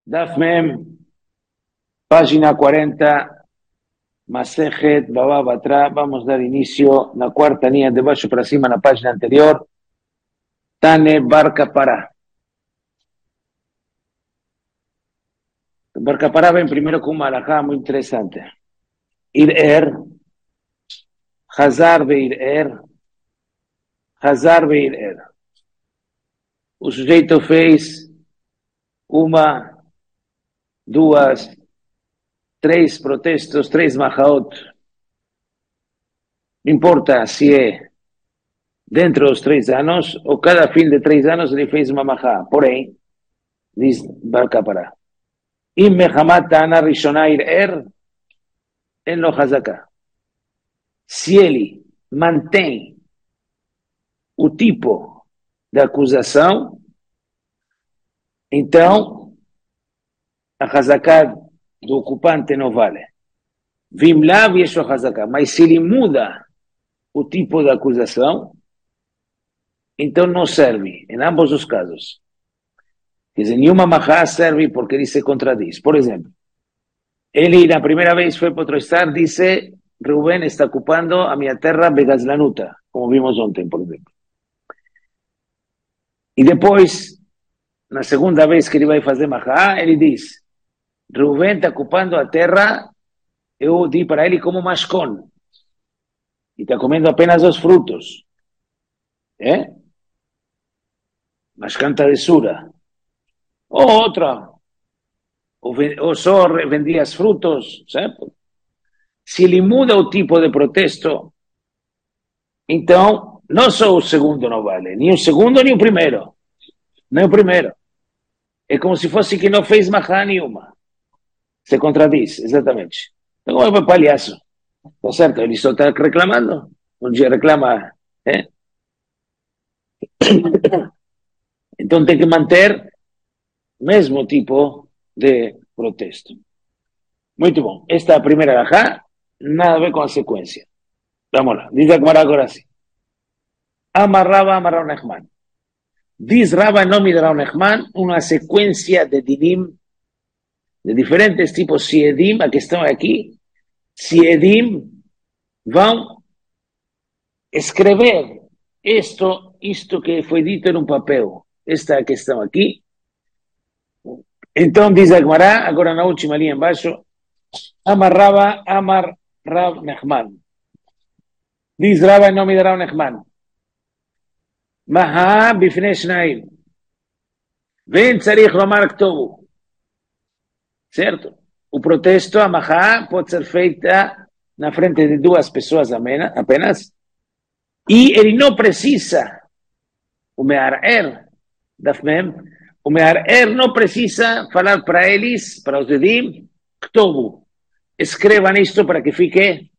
Daf Mem, página 40, Masejet Baba Batra. Vamos a dar inicio na cuarta linha de baixo para cima na página anterior. Tane Barca Pará. Barca Pará vem primeiro com uma alajá muito interessante. Ir-er, Hazar Beir-er, Hazar Beir-er. O sujeito fez uma, duas, três protestos, três mahaot. Não importa se é dentro dos 3 anos ou cada fim de 3 anos ele fez uma mahá. Porém, diz Barca Pará, Im mechamat ta'ana rishona ir-er, en lo hazaká. Se ele mantém o tipo de acusação, então a hazaká do ocupante não vale. Vim lá e isso hazaká. Mas se ele muda o tipo de acusação, então não serve, em ambos os casos. Quer dizer, nenhuma mahá serve porque ele se contradiz. Por exemplo, ele na primeira vez foi protestar, disse, Reuben está ocupando a minha terra begazlanuta, como vimos ontem, por exemplo. E depois, na segunda vez que ele vai fazer mahá, ele diz, Reuben está ocupando a terra, eu di para ele como mashkon, e está comendo apenas os frutos. Mashkanta de sura. Ou outra, ou só vendia os frutos, certo? Se ele muda o tipo de protesto, então, não só o segundo não vale, nem o segundo, nem o primeiro. Nem o primeiro. É como se fosse que não fez mahá nenhuma. Se contradiz, exatamente. Então, é um palhaço. Tá certo? Ele só está reclamando. Um dia reclama. Então, tem que manter o mesmo tipo de protesto. Muito bom. Esta é a primeira alajá, nada a ver com a sequência. Vamos lá. Diz a Gemara agora assim. Amar Rava, Amar Rav Nachman. Diz Rava em nome de Rav Nachman uma sequência de dinim, de diferentes tipos. Siedim, a questão é aqui, Siedim vão escrever isto que foi dito em um papel. Esta é a questão aqui. Então diz a Gemara, agora na última linha embaixo, Amar Rava, Amar Rav Nachman. Diz Rava em nome de Rav Nachman. Mahá bifnei shnaim. Vem tzarich lomar ktovu. Certo? O protesto, a mahá, pode ser feita na frente de 2 pessoas apenas. E ele não precisa, o me'ar-er, dafmem, o me'ar-er não precisa falar para eles, para os edim, ktovu. Escrevam isto para que fique,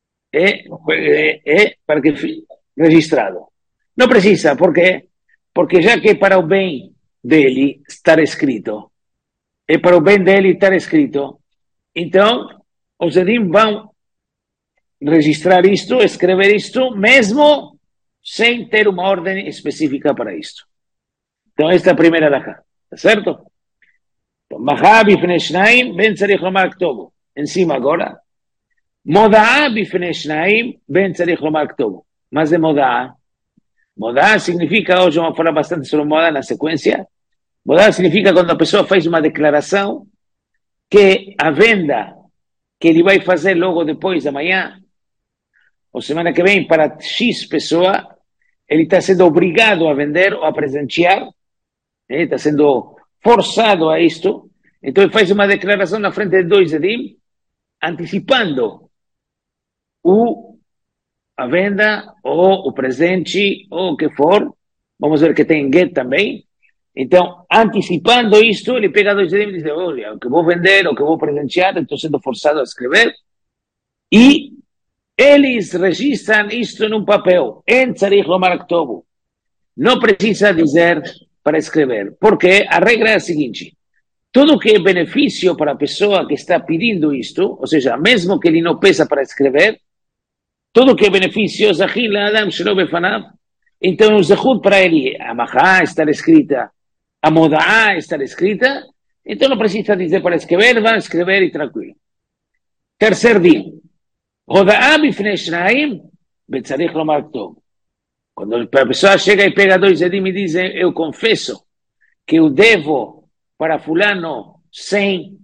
para que fique registrado. Não precisa, por quê? Porque já que é para o bem dele estar escrito, é para o bem dele estar escrito, então os edim vão registrar isto, escrever isto, mesmo sem ter uma ordem específica para isto. Então esta é a primeira alajá, tá certo? Mahá bifnei shnaim, ben tzarich lomar ktovu. Em cima agora, Moda'a bifnei shnaim, ben tzarich lomar ktovu. Mas é Moda'a. Moda'a significa, hoje vamos falar bastante sobre Moda'a na sequência. Moda'a significa quando a pessoa faz uma declaração que a venda que ele vai fazer logo depois, amanhã, ou semana que vem, para X pessoa, ele está sendo obrigado a vender ou a presentear, está sendo forçado a isto, então ele faz uma declaração na frente de 2 edim, antecipando a venda, ou o presente, ou o que for. Vamos ver que tem get também. Então, antecipando isto, ele pega 2 edim e diz, olha, o que vou vender, o que vou presentear, estou sendo forçado a escrever. E eles registram isto num papel. En tzarich lomar ktovu. Não precisa dizer para escrever. Porque a regra é a seguinte. Tudo que é benefício para a pessoa que está pedindo isto, ou seja, mesmo que ele não peça para escrever, tudo que é benefício, então o zehut para ele, a mahá estar escrita, a moda'a estar escrita, Então não precisa dizer para escrever, vai escrever e tranquilo. Terceiro dia. Roda'ah bifnei shnaim, betzarich lomar ktov. Quando a pessoa chega e pega dois edim e diz, eu confesso que eu devo para fulano 100,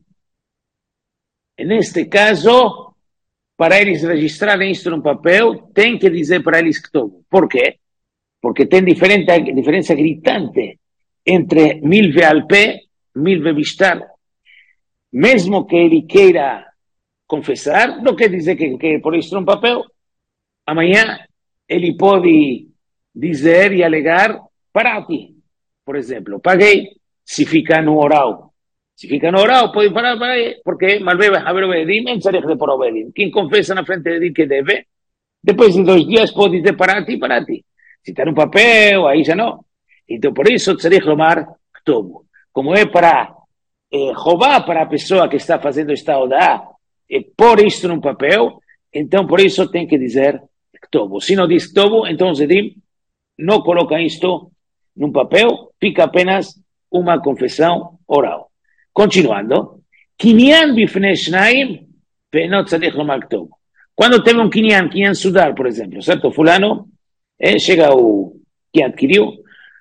neste caso, para eles registrarem isso no papel, tem que dizer para eles ktov. Por quê? Porque tem diferença gritante entre milve al pé, milve bistar. Mesmo que ele queira confessar, não quer dizer que por isso no papel, amanhã ele pode dizer e alegar para ti. Por exemplo, paguei, se fica no oral. Se fica no oral, pode parar, porque malveve haver obedim, em tzarich de por obedim. Quem confessa na frente de Edim que deve, depois de 2 dias pode dizer para ti, para ti. Se está no papel, aí já não. Então, por isso, tzarich lomar ktov. Como é para roubar para a pessoa que está fazendo esta odá, pôr isto num papel, então por isso tem que dizer ktov. Se não diz ktov, então os edim não colocam isto num papel, fica apenas uma confissão oral. Continuando, kinyan bifnei shnaim, ve'eno tzarich lomar ktov. Quando teve um kinyan sudar, por exemplo, certo? Fulano, chega o que adquiriu,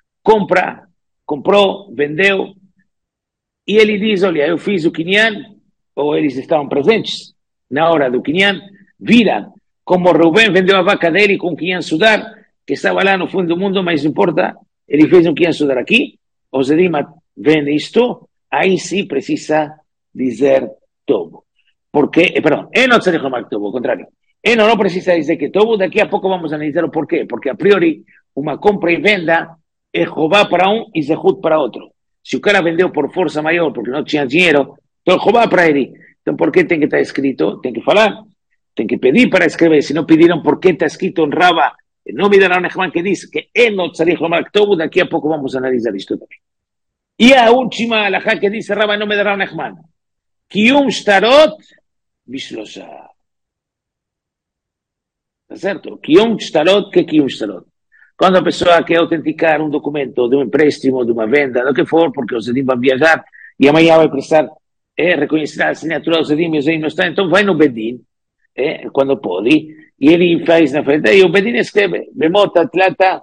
comprou, vendeu, e ele diz, olha, eu fiz o kinyan, ou eles estavam presentes na hora do kinyan, viram como Rubén vendeu a vaca dele com kinyan sudar, que estava lá no fundo do mundo, mas não importa, ele fez um kinyan sudar aqui, o Zedima vende isto, aí sim precisa dizer tobo. Porque, perdão, não tzarich lomar ktov, ao contrário. Não precisa dizer que tobo, daqui a pouco vamos analisar o porquê. Porque a priori, uma compra e venda é roubar para um e zehut para outro. Se o cara vendeu por força maior, porque não tinha dinheiro, então roubar para ele. Então, por que tem que estar escrito? Tem que falar, tem que pedir para escrever. Se não pediram por que está escrito en Raba, em nome de Rav Nachman, que diz que não tzarich lomar ktov, daqui a pouco vamos analisar isto também. E a última alajá que diz Raba em nome de Rav Nachman, Kiyum shtarot bishlosha. Está certo? Kiyum shtarot, que Kiyum shtarot? Quando a pessoa quer autenticar um documento de um empréstimo, de uma venda, do que for, porque o Zedim vai viajar e amanhã vai precisar reconhecer a assinatura do Zedim e o Zedim não está, então vai no Bedin, quando pode, e ele faz na frente, e o Bedin escreve, Bemota, Tlata,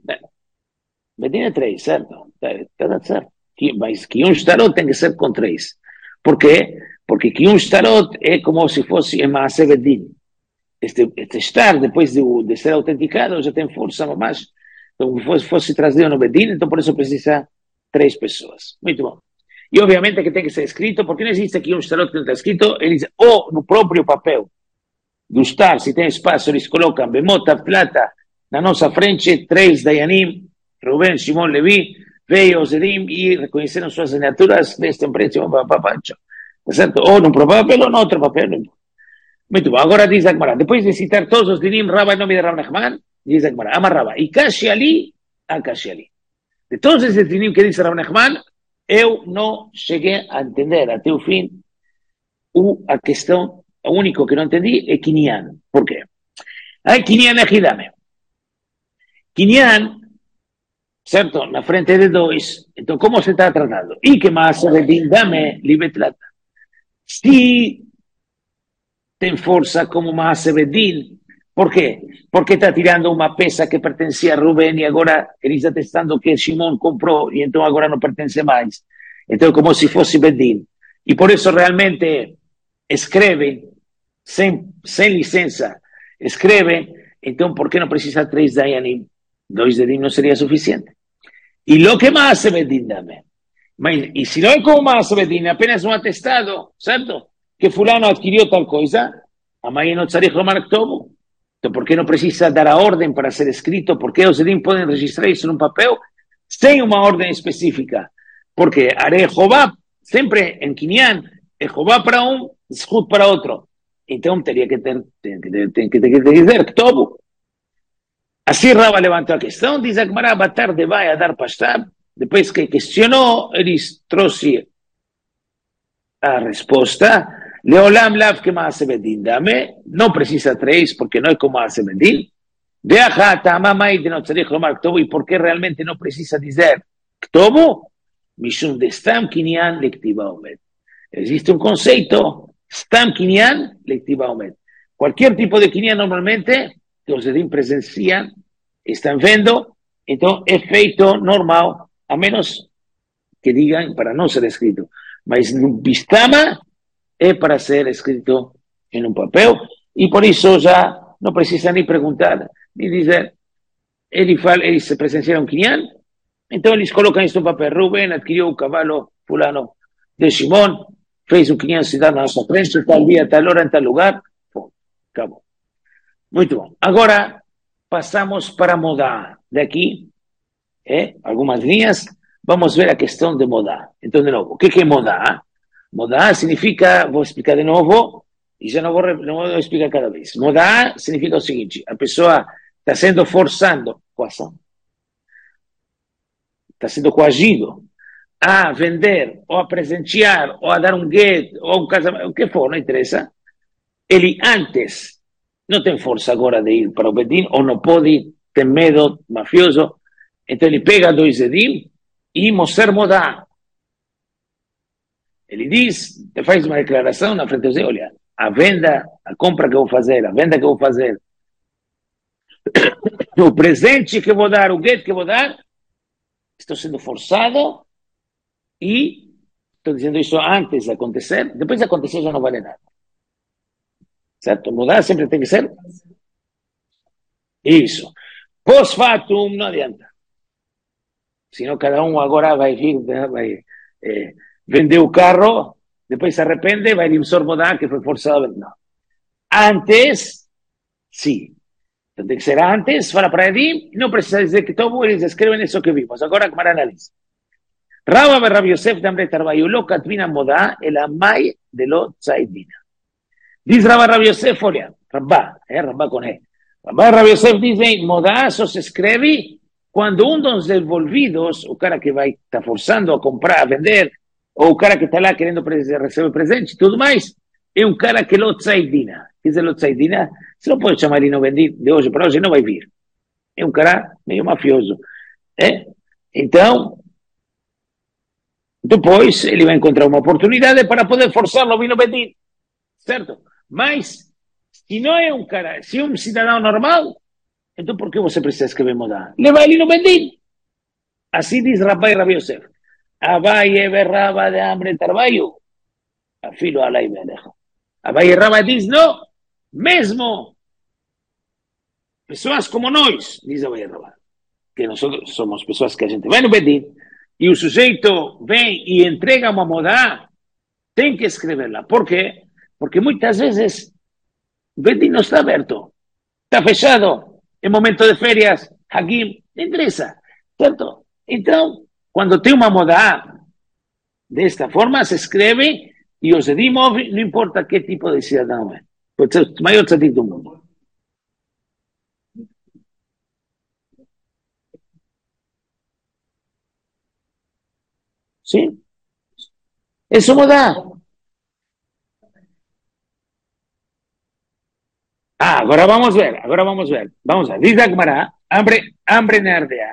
Bedin é 3, certo? Está certo. Mas Kiyum shtarot tem que ser com 3. Por quê? Porque Kiyum shtarot é como se fosse em Maaseh Bedin. Este estar, depois de ser autenticado, já tem força, mas então, fosse trazido no Bedin, então por isso precisa 3 pessoas. Muito bom. E obviamente que tem que ser escrito, porque não existe aqui um shtarot que não está escrito, eles, ou no próprio papel do estar, se tem espaço, eles colocam Bemota, Plata, na nossa frente, 3 Dayanim, Rubén, Shimon, Levi, veio os Edim e reconheceram suas assinaturas deste empréstimo, certo? Ou num próprio papel ou no outro papel. Muito bom, agora diz a Gemara, depois de citar todos os dinim, Raba em nome de Rav Nachman, diz a Gemara, Amar Raba, e Kashi Ali, a Kashi Ali. De todos esses dinim que diz Rav Nachman, eu não cheguei a entender até o fim a questão, o único que não entendi é Kinyan. Por quê? Aí Kinyan é Hidame. Kinyan, certo? Na frente de 2, então como se está tratando? E que mais se dame libetlata. Se tem força como Maaseh Bedin. Por quê? Porque está tirando uma peça que pertencia a Rubén e agora ele está testando que Shimon comprou e então agora não pertence mais. Então é como se fosse Bedin. E por isso realmente escrevem, sem licença, escrevem, então por que não precisa 3 Dayanim? 2 Dayanim não seria suficiente. E lo que Maaseh Bedin dame. Mas, e se não é como Maaseh Bedin, é apenas um atestado, certo? Que fulano adquirió tal coisa, amanhã não tzarich lomar ktov. Então, por que não precisa dar a ordem para ser escrito? Por que os Edim podem registrar isso num papel sem uma ordem específica? Porque haré Jobá, sempre em Kinyan, é Jobá para um, Zhut para outro. Então, teria que dizer ktov. Assim Raba levantou a questão, diz a Gemara, Batarde vai a dar pastar, depois que questionou, eles trouxe a resposta, Leolam lav que Maaseh Bedin dame, não precisa 3, porque não é como Maaseh Bedin, Veacha tamamai de não tzarich lomar ktov, e porque realmente não precisa dizer ktov, Mishum de Stam Kinyan Lektiva Omed. Existe un conceito, Stam Kinyan Lektiva Omed. Cualquier tipo de Kinyan normalmente, que os Edim presencian, están vendo, entonces es feito normal, a menos que digan para no ser escrito. Mas no Bistama es para ser escrito en un papel, y por eso ya no precisa ni preguntar, ni dizer, eles se presenciaram Kinyan, então eles colocam isso no papel. Rubén adquiriu o cavalo fulano de Shimon, fez um Kinyan cidade na nossa frente, tal dia, tal hora, em tal lugar. Pô, acabou. Muito bom. Agora passamos para Modá. Daqui, algumas linhas, vamos ver a questão de Modá. Então, de novo, o que é Modá? Modá significa, vou explicar de novo, e já não vou explicar cada vez. Modá significa o seguinte: a pessoa está sendo forçando, coação, está sendo coagido a vender, ou a presentear, ou a dar um get, ou um casamento, o que for, não interessa. Ele antes não tem força agora de ir para o Bedin, ou não pode, tem medo, mafioso, então ele pega dois Edim e Moser Modá. Ele diz, faz uma declaração na frente de olha, a venda, a compra que eu vou fazer, a venda que eu vou fazer, o presente que eu vou dar, o get que eu vou dar, estou sendo forçado e estou dizendo isso antes de acontecer, depois de acontecer já não vale nada. Certo? Mudar sempre tem que ser isso. Pós-fatum não adianta. Senão cada um agora vai vir, vai vender o carro, depois se arrepende, vai limsor mudar que foi forçado a vender. Não. Antes, sim. Então tem que ser antes, fala para Edim, não precisa dizer que todos eles escrevem isso que vimos. Agora a Gemara analisa. Rabba ben Rabbi Yosef tambre tarbayu lo katvina modá el amai de lo tzaidina. Diz Rabba Yosef, olha, Rabba com E. Rabba Yosef diz, modá só se escreve quando um dos envolvidos, o cara que vai estar forçando a comprar, a vender, ou o cara que está lá querendo receber presente e tudo mais, é um cara que lo tzaidina. Quer dizer, lo tzaidina, você não pode chamar ele não vender de hoje para hoje, não vai vir. É um cara meio mafioso. Então, depois ele vai encontrar uma oportunidade para poder forçá-lo a vir no Bedin. Certo? Mas, se não é um cara, se é um cidadão normal, então por que você precisa escrever modá? Leva ele no Bedin. Assim diz Rabbi Rabbi Yosef. Abai Rabba de hambre tarbaio. Afilo alai menejo. Abai Rabba diz, não, mesmo pessoas como nós, diz Abai Rabba, que nós somos pessoas que a gente vai no Bedin, e o sujeito vem e entrega uma modá, tem que escreverla. Por quê? Porque muitas vezes o Bedin não está aberto, está fechado, é momento de férias, Hagim, não interessa, certo? Então, quando tem uma modá desta forma, se escreve e os Edim, não importa que tipo de cidadão é, pode ser o maior tzadik do mundo. Sim? Isso modá. Agora vamos ver. Vamos ver. Diz a Gemara, hambre na Ardea.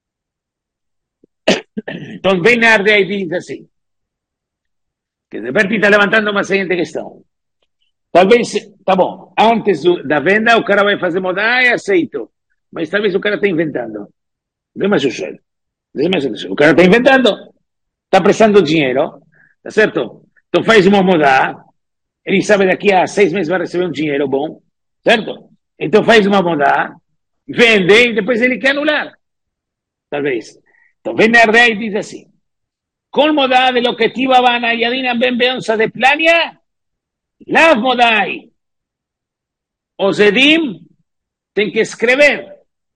Então vem na Ardea e diz assim, que de Berti está levantando uma seguinte questão. Talvez, tá bom, antes da venda o cara vai fazer modá e aceito, mas talvez o cara está inventando. Vê mais o sujeito. O cara está inventando, está prestando dinheiro, tá certo? Então faz uma modá, ele sabe daqui a 6 meses vai receber um dinheiro bom, certo? Então faz uma modá, vende e depois ele quer anular. Talvez. Então vem na Ardea e diz assim, con modá de lo que tibaban a Yadina ben beonza de plania, las modai. Os Edim tem que escrever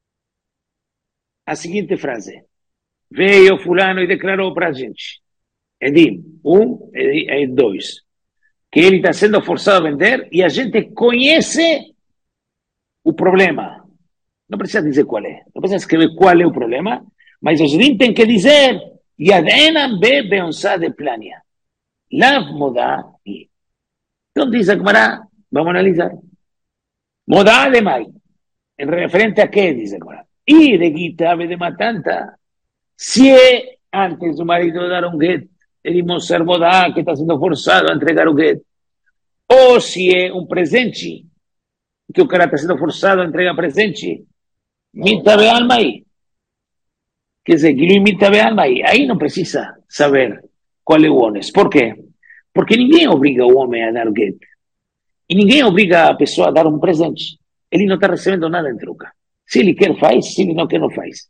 a seguinte frase. Veio fulano e declarou para a gente. Edim, 1 e 2. Que ele está sendo forçado a vender e a gente conhece o problema. Não precisa dizer qual é. Não precisa escrever qual é o problema, mas os Edim tem que dizer Yadenan be beonza de plania. Lav modá. Então diz a Gemara, vamos analisar. Modá de mai. Em referente a quê, diz a Gemara? E de guita de matanta. Se antes do marido dar um get, ele mostrar modá que está sendo forçado a entregar o get, ou se é um presente, que o cara está sendo forçado a entregar presente, minta be alma aí. Quer dizer, que não minta be alma aí não precisa saber qual é o ônus. Por quê? Porque ninguém obriga o homem a dar get. E ninguém obriga a pessoa a dar um presente. Ele não está recebendo nada em troca. Se ele quer, faz. Se ele não quer, não faz.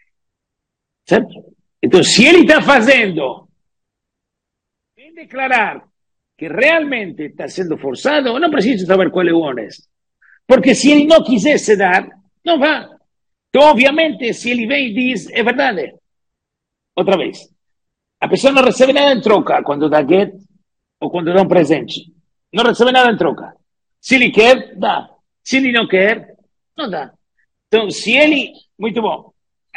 Certo? Então, se ele está fazendo, sem declarar que realmente está sendo forçado, não precisa saber qual é o ônus. Porque se ele não quisesse dar, não vai. Então, obviamente, se ele vem e diz, é verdade. Outra vez. A pessoa não recebe nada em troca quando dá get ou quando dá um presente. Não recebe nada em troca. Se ele quer, dá. Se ele não quer, não dá. Então, se ele... Muito bom.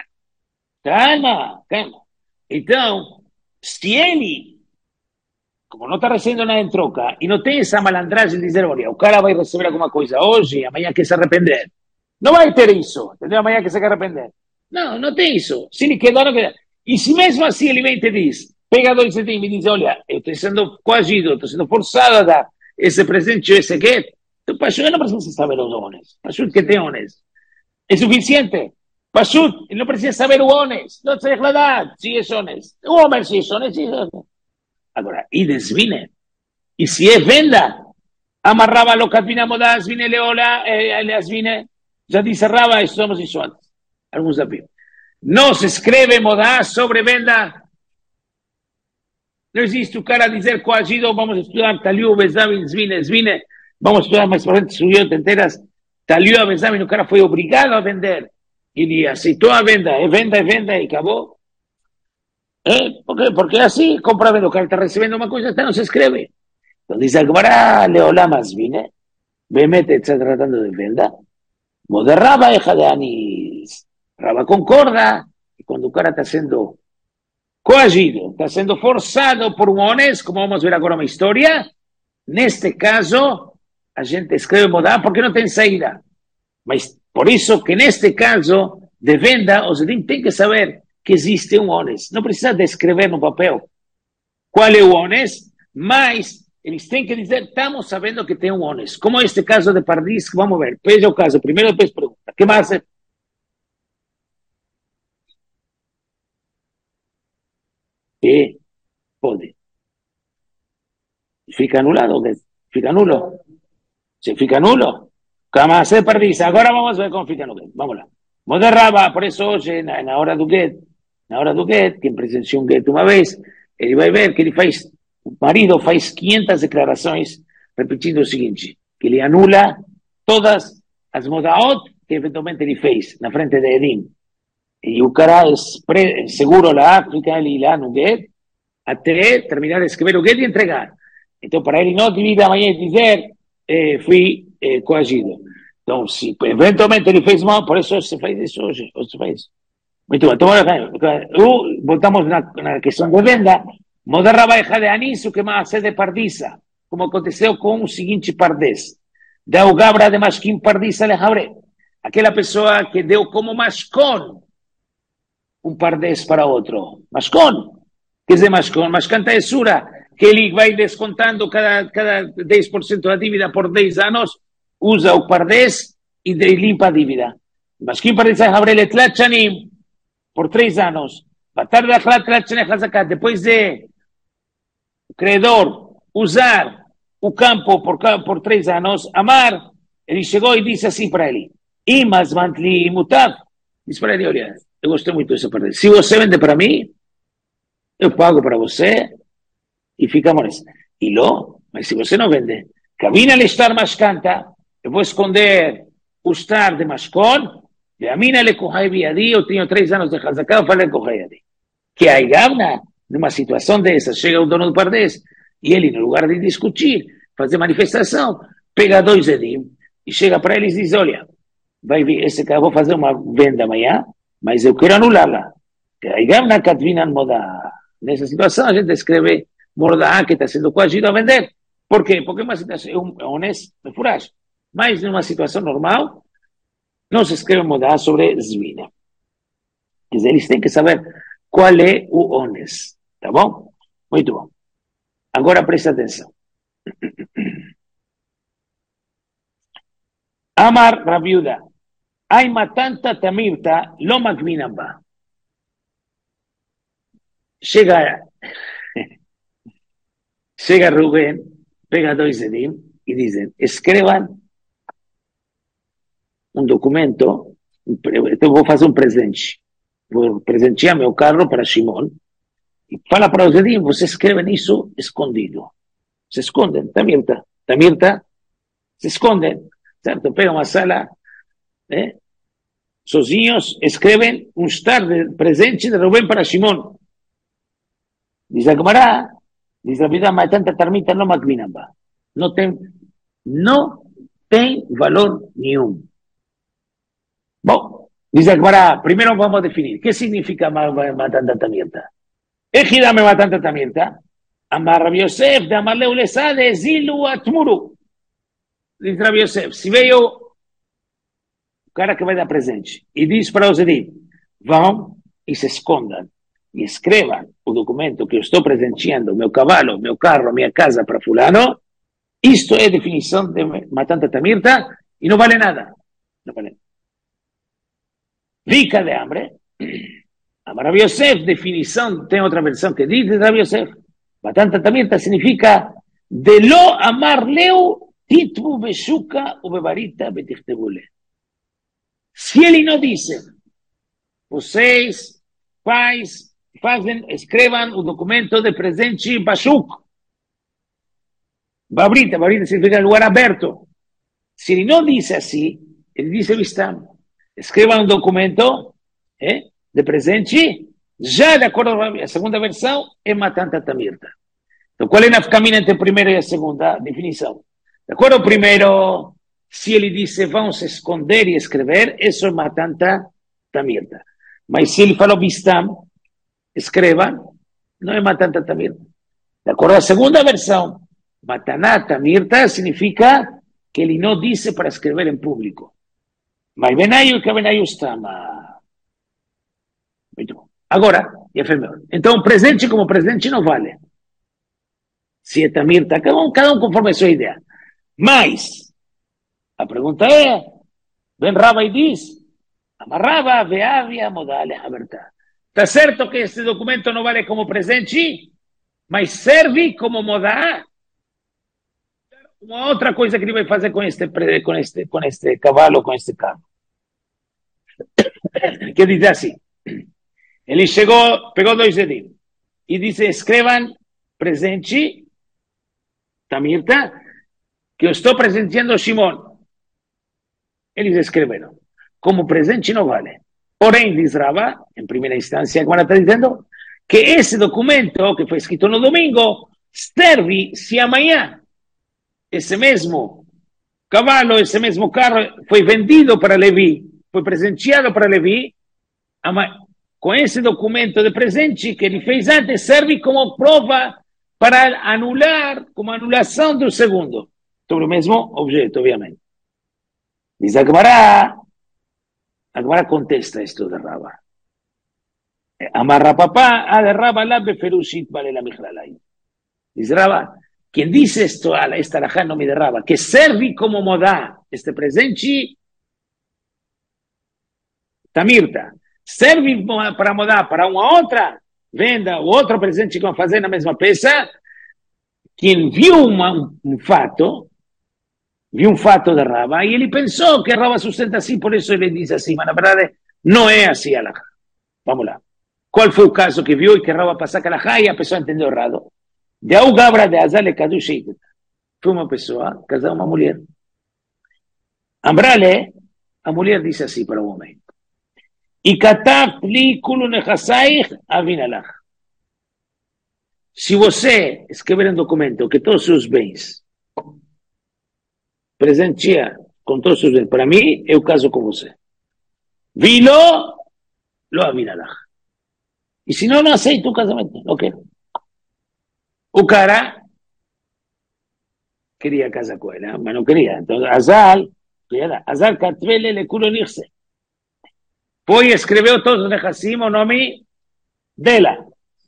Calma, calma. Então, se ele, como não está recebendo nada em troca, e não tem essa malandragem de dizer, olha, o cara vai receber alguma coisa hoje, amanhã quer se arrepender. Não vai ter isso, entendeu? Amanhã quer se arrepender. Não, não tem isso. Se ele quer dar, não quer dar. E se mesmo assim ele vem e te diz, pega 2 centímetros e me diz, olha, eu estou sendo coagido, estou sendo forçado a dar esse presente ou esse get, então, Pachut, não precisa saber os ônus. Pachut, que tem ônus. É suficiente. Pachut, ele não precisa saber o ônus. Não sei lá, se é ônus. O homem se é ônus, se é ônus. Agora, e desvine. E se é venda, amarrava lo catvina moda, asvine leola, asvine, já disse Rava, estamos isso antes. Alguns desafios. Não se escreve moda sobre venda. Não existe o cara dizer coagido, vamos estudar Taliu, Bezavin, Zvine, vamos estudar mais para frente, subiu enteras, Taliu, Bezavin, o cara foi obrigado a vender. Ele aceitou a venda, e acabou. ¿Por qué? Porque así, compra, vende, o cara está recebendo uma coisa, até não se escreve. Então diz a Gemara, Leolamas vine, Bemete está tratando de venda, Moderraba, hija de Anis, Raba concorda, e quando o cara está sendo coagido, está sendo forçado por um ônus, como vamos ver agora uma história, neste caso, a gente escreve modá porque não tem saída. Mas por isso que neste caso de venda, o Zedim tem que saber que existe um ônus. Não precisa descrever no papel qual é o ônus, mas eles têm que dizer, estamos sabendo que tem um ônus. Como este caso de Pardis, que vamos ver. Veja o caso, primeiro depois pergunta. Que mais? E pode. Fica anulado, fica nulo. Se fica nulo. Cama se Pardis. Agora vamos ver como fica nulo. Vamos lá. Moderraba, por isso hoje, na hora do get, quem presenciou um get uma vez, ele vai ver que ele faz, o marido faz 500 declarações repetindo o seguinte, que ele anula todas as modaot que eventualmente ele fez na frente de Edim. E o cara é seguro lá, fica ele lá no get, até terminar de escrever o get e entregar. Então, para ele não divida amanhã e dizer, fui coagido. Então, se eventualmente ele fez mal, por isso se faz isso hoje, ou se faz. Muito bem, então voltamos na questão de venda. Moderra vai de anis, o que mais é de pardiça, como aconteceu com o seguinte pardês. Deu gabra de masquim pardiça le jabre. Aquela pessoa que deu como mascón um pardês para outro. Mascón. Que é mascón? Mascanta é sura, que ele vai descontando cada 10% da dívida por 10 anos, usa o pardês e limpa a dívida. Masquim pardiça le jabre le tlachanim por 3 anos. Batar de tlachanim hazakat. Depois de o credor usar o campo por 3 anos, Amar, ele chegou e disse assim para ele, Imas mantli mutav. Disse para ele, olha, eu gostei muito dessa parte. Se você vende para mim, eu pago para você e ficamos nessa. E lo, mas se você não vende, cabina le estar mascanta, eu vou esconder o estar de mascón, e a mina le kohai biadi, eu tenho 3 anos de hazaká, eu falei kohai biadi. Que aí gavna, numa situação dessa, chega o dono do pardês, e ele, no lugar de discutir, fazer manifestação, pega 2 edim, e chega para eles e diz, olha, vai vir, esse cara, vou fazer uma venda amanhã, mas eu quero anulá-la. Que aí gavna katvinan moda. Nessa situação, a gente escreve morda que está sendo coagido a vender. Por quê? Porque é uma situação, é honesto, me furage. Mas numa situação normal, não se escreve modá sobre zvina. Quer dizer, eles têm que saber qual é o ones. Tá bom? Muito bom. Agora presta atenção. Amar Rabiuda. Ay matanta tamirta lo magminamba. Chega Rubén, pega dois dedim e dizem, escrevam um documento, então vou fazer um presente. Vou presentear meu carro para Shimon e fala para os dedim, vocês escrevem isso escondido. Se escondem, tamirta, se escondem, certo? Pegam uma sala, sozinhos, escrevem um estar de presente de Rubén para Shimon. Diz a Gemara, diz a vida, mas tanta termita não magminamba. Não tem valor nenhum. Bom, diz a Gemara, primeiro vamos definir. O que significa matanta tamirta? Ejidame matanta tamirta. Amar Rabi Yosef, de amarleu lesade, zilu atmuru. Diz Rabi Yosef, se veio o cara que vai dar presente e diz para os edim, vão e se escondam e escrevam o documento que eu estou presenteando, meu cavalo, meu carro, minha casa para fulano, isto é definição de matanta tamirta e não vale nada. Não vale. Rica de hambre. A Rabi Yosef, definição, tem outra versão que diz de Rabi Yosef. Matanta tamirta significa de lo amar leu titbu beshuka u bebarita betichtebule. Se ele não disse, vocês, pais, escrevam o documento de presente Bashuk. Babrita significa lugar aberto. Se ele não disse assim, ele disse Vistam. Escrevam um documento de presente, já de acordo com a segunda versão, é matanta tamirta. Então, qual é a caminho entre a primeira e a segunda definição? De acordo com o primeiro, se ele disse vão se esconder e escrever, isso é matanta tamirta. Mas se ele falou Vistam, escrevam, não é matanta tamirta. De acordo com a segunda versão, mataná tamirta significa que ele não disse para escrever em público. Mas Benayu que Benayu está. Muito bom. Agora, então presente como presente não vale. Se é tamirta, cada um conforme a sua ideia. Mas, a pergunta é, Ben Raba e diz, amarrava, veavia, modale, aberta. Está certo que este documento não vale como presente, mas serve como modá. Uma outra coisa que ele vai fazer com este cavalo, com este carro. Que diz assim, ele chegou, pegou dois dedinhos e disse, escrevam presente, tamirta, que eu estou presenteando Shimon. Eles escreveram. Como presente não vale. Porém, diz Rava, em primeira instância, agora está dizendo que esse documento, que foi escrito no domingo, serve se amanhã esse mesmo cavalo, esse mesmo carro foi vendido para Levi, foi presenteado para Levi, com esse documento de presente que ele fez antes, serve como prova para anular, como anulação do segundo, sobre o mesmo objeto, obviamente. Diz a Gemara contesta isto de Rava. Amarra papá, a de Rava la beferushit vale la michralai. Diz Rava, quem dice esto, esta alajá no me de Rava, que serve como modá este presente, tamirta, serve para modá para uma outra venda, ou outro presente que vão fazer na mesma peça, quem viu um fato de Rava, e ele pensou que Rava sustenta assim, por isso ele diz assim, mas na verdade não é assim a alajá. Vamos lá. Qual foi o caso que viu e que Rava passou a alajá e a pessoa entendeu errado? De Gabra de Azale Kadushit. Foi uma pessoa casada uma mulher. Ambrale, a mulher disse assim para o homem, e katav li kulu nechasaich avinalach. Se você escrever um documento que todos os seus bens presenteia com todos os seus bens, para mim, eu caso com você. Vilo, lo avinalach. E se não, não aceito o casamento. Ok. O cara queria casar com ela, mas não queria. Então, Azal Katvele le kulo nirse. Foi e escreveu todos os nechassim, o nome dela.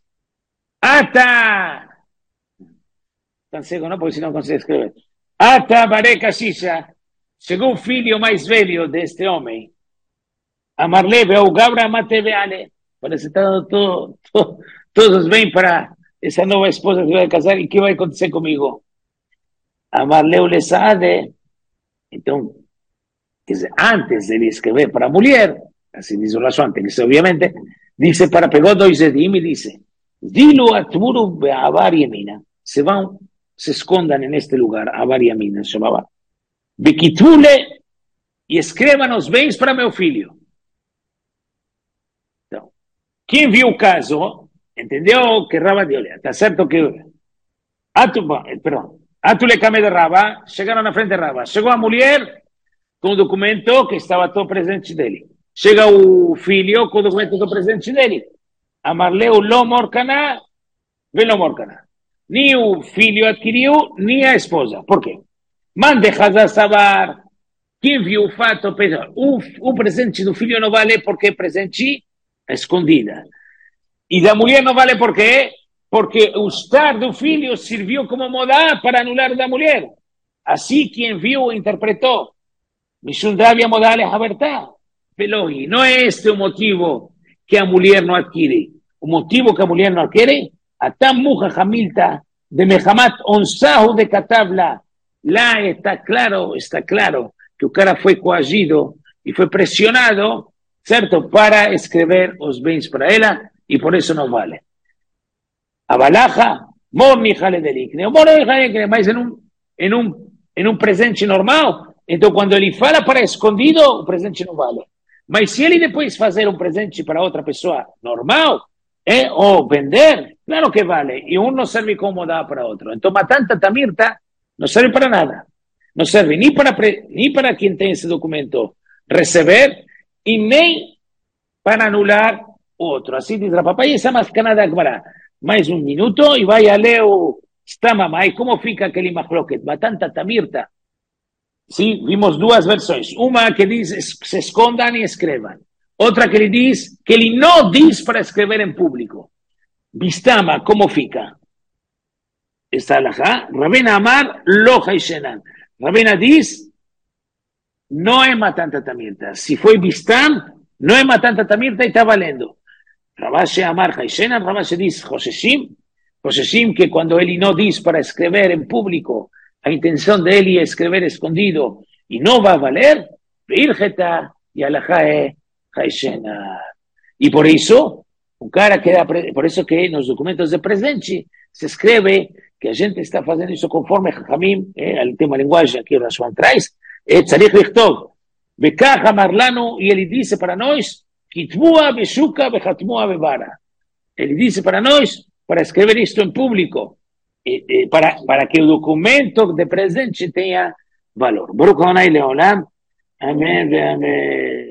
Ata, tan cego não, porque senão não consegue escrever. Ata Bareca Shisha, chegou o filho mais velho deste homem, Amarle veo Gabra Mateveale, parece que está todos bem para essa nova esposa que vai casar e o que vai acontecer comigo? Amarle le sabe, então, quer dizer, antes de ele escrever para a mulher, assim diz o Rashi, que obviamente, dice para pegou dois edim e disse, dilo atmuru be'avar yemina, se escondan neste lugar, avar yemina, chamava, bequitule e escrevam os bens para meu filho. Então, quem viu o caso, entendeu que Raba de olha, está certo que Atule Kame de Raba, chegaram na frente de Raba, chegou a mulher com o documento que estava todo presente dele. Chega o filho com o documento todo presente dele. Amarleu lo morcana, velo morcana. Nem o filho adquiriu, nem a esposa. Por quê? Mande Hazar Sabar. Quem viu o fato, pensa, o presente do filho não vale porque é presente escondida. E da mulher não vale por quê? Porque o estar do filho serviu como modá para anular o da mulher. Assim quem viu interpretou. Mishundavia modale habertá. Pelogi. Não é este o motivo que a mulher não adquire. O motivo que a mulher não adquire, atam muja hamilta de mehamat onsahu de katabla. Lá está claro que o cara foi coagido e foi pressionado, certo, para escrever os bens para ela e por isso não vale. A balaja, morni jale delicne, mas em um presente normal, então quando ele fala para escondido, o presente não vale. Mas se ele depois fazer um presente para outra pessoa normal, ou vender, claro que vale. E um não serve como dar para outro. Então, matanta tamirta não serve para nada. Não serve nem para quem tem esse documento receber e nem para anular outro. Assim diz a papai, essa mascana da Agmará. Mais um minuto e vai a ler o Stamama. E como fica aquele machloket? Matanta tamirta. Sim, vimos duas versões. Uma que diz se escondam e escrevam. Outra que ele diz que ele não diz para escrever em público. Bistama, como fica? Esta alajá, Rabena Amar, lo haishenan. Rabena diz, não é matanta tamirta. Se foi bistam, não é matanta tamirta e está valendo. Rabashi Amar haishenan, Rabashi diz, Joseshim, que quando ele não diz para escrever em público, a intenção dele é escrever escondido e não vai valer, virgeta e alajá é haishenan. E por isso, o cara queda, por isso que nos documentos de presente se escreve que a gente está fazendo isso conforme Jajamim, o tema linguagem aqui o Rashwan traz, tzarich lichtov, bekach amar lanu, e ele disse para nós, kitbua beshuka bechatmua bevara. Ele disse para nós, para escrever isto em público, para que o documento de presente tenha valor. Baruch Adonai Leolam, amém, amém.